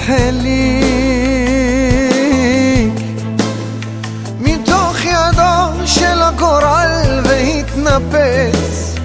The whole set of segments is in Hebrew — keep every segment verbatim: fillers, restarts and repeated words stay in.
החליק מתוך ידו של הגורל והתנפץ.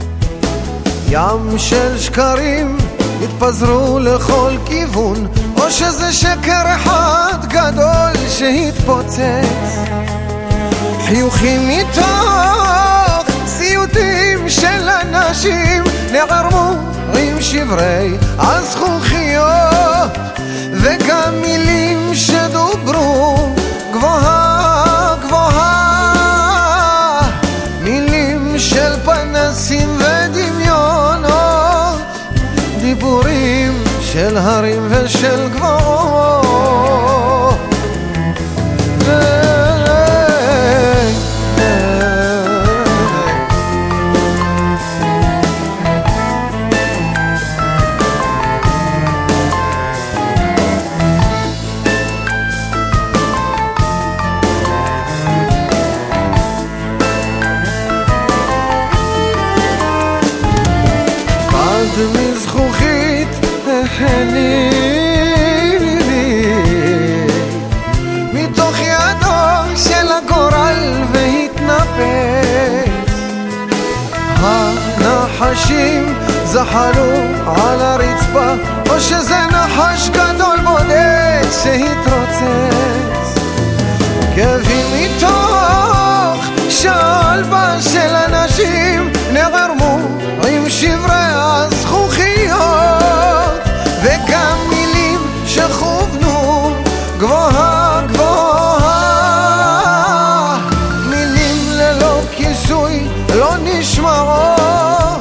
ים של שקרים התפזרו לכל כיוון, או שזה שקר אחד גדול שהתפוצץ. חיוכים מתוך סיוטים של אנשים נערמו עם שברי הזכוכיות, וגם מילים שדוברו גבוהה גבוהה, מילים של פנסים ודמיונות, דיבורים של הרים ושל גבוהות. מזכוכית החליק מתוך ידו של הגורל והתנפץ. הנחשים זחלו על הרצפה, או שזה נחש גדול בודד שהתרוצץ. כאבים מתוך שלווה של אנשים נערמו עם שברי הזכוכיות, וגם מילים שכוונו גבוהה גבוהה, מילים ללא כיסוי לא נשמעות,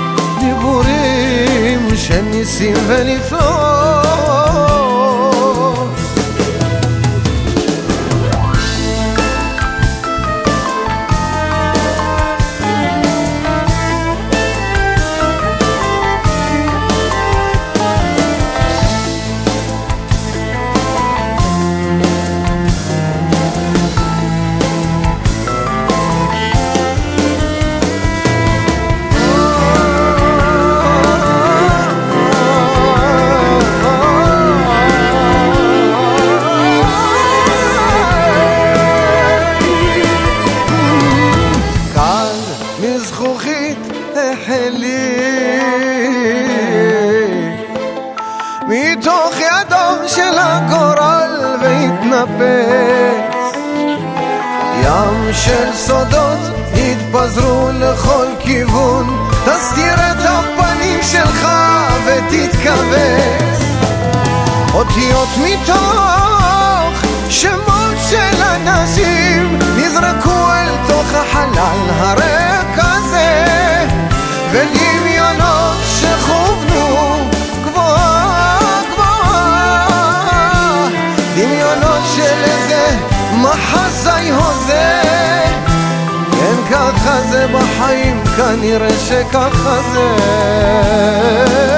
דיבורים של ניסים ונפלאות. מזכוכית החליק מתוך ידו של הגורל והתנפץ. ים של סודות התפזרו לכל כיוון, תסתיר את הפנים שלך ותתכווץ. אותיות מתוך שמות של אנשים נזרקו אל תוך החלל הריק הזה, ודמיונות שכוונו גבוהה גבוהה, דמיונות של איזה מחזאי הוזה. כן, ככה זה בחיים, כנראה שככה זה.